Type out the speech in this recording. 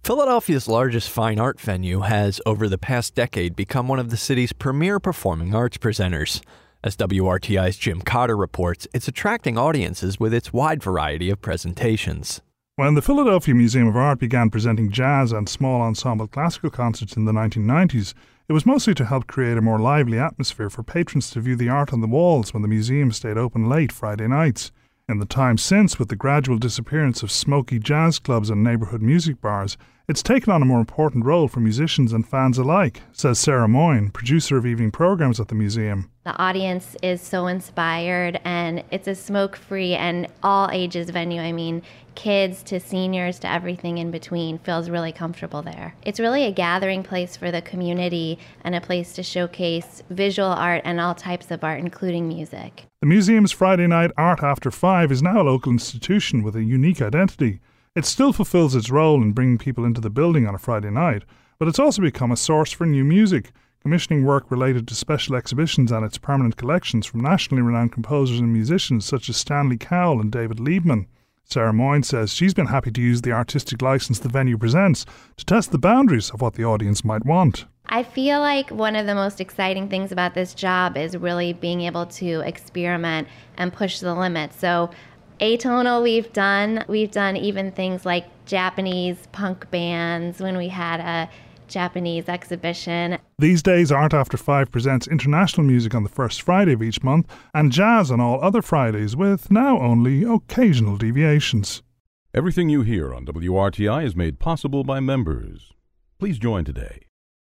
Philadelphia's largest fine art venue has, over the past decade, become one of the city's premier performing arts presenters. As WRTI's Jim Cotter reports, it's attracting audiences with its wide variety of presentations. When the Philadelphia Museum of Art began presenting jazz and small ensemble classical concerts in the 1990s, it was mostly to help create a more lively atmosphere for patrons to view the art on the walls when the museum stayed open late Friday nights. In the time since, with the gradual disappearance of smoky jazz clubs and neighbourhood music bars, it's taken on a more important role for musicians and fans alike, says Sarah Moyne, producer of evening programmes at the museum. The audience is so inspired, and it's a smoke-free and all ages venue. I mean, kids to seniors to everything in between feels really comfortable there. It's really a gathering place for the community and a place to showcase visual art and all types of art, including music. The museum's Friday night Art After 5 is now a local institution with a unique identity. It still fulfills its role in bringing people into the building on a Friday night, but it's also become a source for new music, commissioning work related to special exhibitions and its permanent collections from nationally renowned composers and musicians such as Stanley Cowell and David Liebman. Sarah Moyne says she's been happy to use the artistic license the venue presents to test the boundaries of what the audience might want. I feel like one of the most exciting things about this job is really being able to experiment and push the limits. So atonal we've done even things like Japanese punk bands when we had a Japanese exhibition. These days, Art After 5 presents international music on the first Friday of each month and jazz on all other Fridays, with now only occasional deviations. Everything you hear on WRTI is made possible by members. Please join today